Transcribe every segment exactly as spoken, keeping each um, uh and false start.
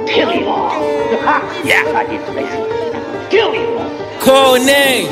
kill you all. Yeah, I did the basic. Kill you all. Code name.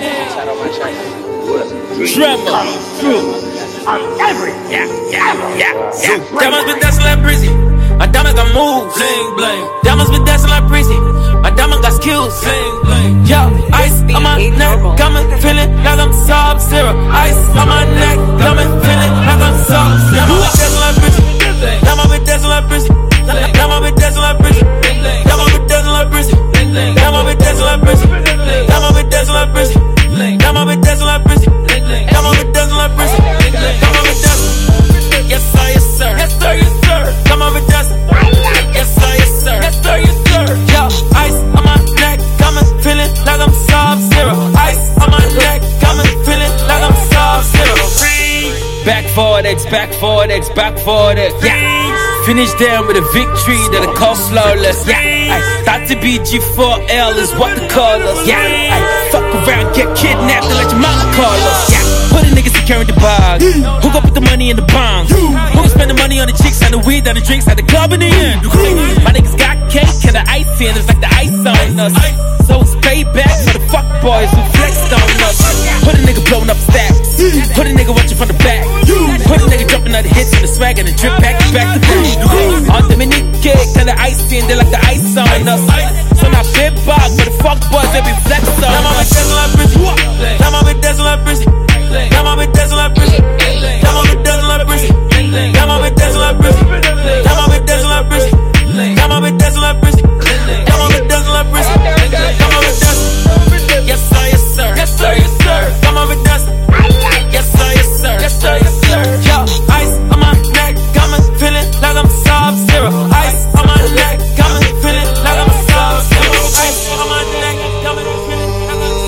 Tremor. On every, yeah, yeah, yeah, yeah. Diamonds been dancing like Brizzy. My diamond got moves. Bling, bling. Diamonds been dancing like Brizzy. My diamond got skills. Bling, bling. Yo, ice on my neck. Got me feeling like I'm Sub-Zero. Ice on my neck. Got me feeling like I'm Sub-Zero. Diamonds been dancing like Brizzy. Diamonds been dancing like Brizzy. Diamonds been dancing like Brizzy. Diamonds been dancing like Brizzy. Diamonds been dancing like Brizzy. Diamonds been dancing like Brizzy. Diamonds been dancing like Brizzy. Diamonds been dancing like Brizzy. Diamonds been dancing. Yes sir, yes sir. Yes sir, yes sir. Come on, been dancing. Yes sir, yes sir. Yes sir, yes sir. Yo, ice on my neck, got me feeling like I'm Sub-Zero. Ice on my neck, got me feeling like I'm Sub-Zero. Back forward X, back forward X, back forward X. Yeah. Finish them with a victory that I call flawless. Yeah. I thought to be G four L is what they call us. Yeah. I fuck around, get kidnapped and let your mama call us. Yeah. Put a nigga securing the bag. Who gon' put the money in the bonds? Who gon' spend the money on the chicks and the weed and the drinks at the club in the end? My niggas got cake and the ice in, it's like the ice on us. So it's payback for the fuck boys who flexed on us. Put a nigga blowing up stacks. Put a nigga watching from the back. Put a nigga jumping out the hits in the swag and the drip back to back to back. On the mini cake and the ice in, they like the ice on us. So now big bag for the fuck boys, they be flexed on us. Now my dancing like Brizzy. Now my dancing like Brizzy. Now my dancing like Brizzy. Now my dancing like Brizzy. Now my dancing like Brizzy. Now my dancing like Brizzy. Now my dancing like Brizzy. Now my dancing like Brizzy. Now my dancing. Yes sir, yes sir. Yes sir, yes sir. Now my dancing. Yes sir, yes sir. Yes sir, yes sir. Yo, ice on my neck, got me feeling like I'm Sub-Zero. Ice on my neck, got me feeling like I'm Sub-Zero. Ice on my neck, got me feeling like I'm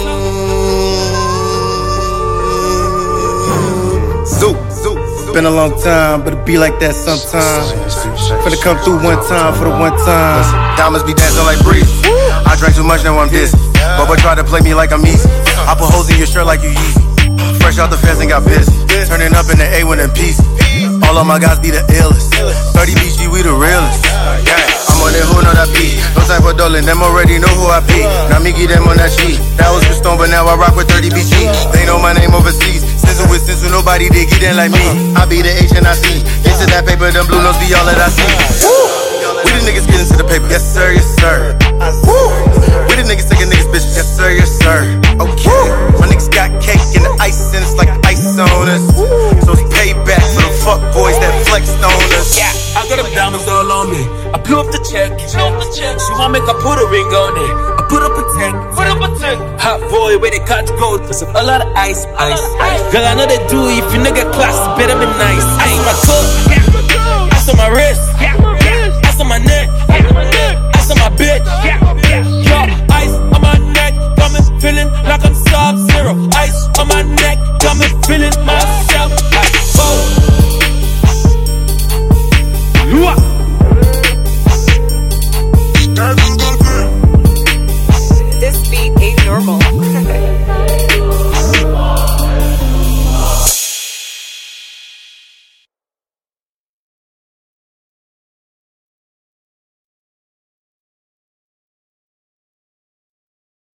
Sub-Zero. Zoop, zoop. Been a long time, but it be like that sometimes. Finna come through one time for the one time. Diamonds be dancing like Breeze. I drank too much, now I'm dizzy. Bubba tried to play me like I'm easy. I put holes in your shirt like you Yeezy. Fresh out the fence and got busy. Turning up in the A one and P C. All of my guys be the illest. thirty B G, we the realest. Yeah, I'm on that who know that beat. No time for Dolan, them already know who I be. Now me get them on that sheet. That was the stone, but now I rock with thirty B G. They know my name overseas. Since with since with nobody did get in like me. I be the H and I see. Get to that paper, them blue notes be all that I see. Woo! We the niggas get into the paper. Yes sir, yes sir. Woo! We the niggas taking niggas bitches. Yes sir, yes sir. Okay. My niggas got cake and the ice and it's like ice on us. So it's payback for the fuck boys that flexed on us. Yeah, I got them diamonds all on me. I blew up the check. Blew up the check. She want make I put a ring on it. I put up a tank. Put up a tank. Hot boy where they cut gold. There's a lot of ice, ice, ice. Girl, I know they do. If you nigga class, better be nice. Ice on my coat. Ice on my wrist. Ice on my neck. Ice on my bitch. Yo, ice on my neck. Got me feeling like I'm Sub-Zero. Ice on my neck. Got me feeling my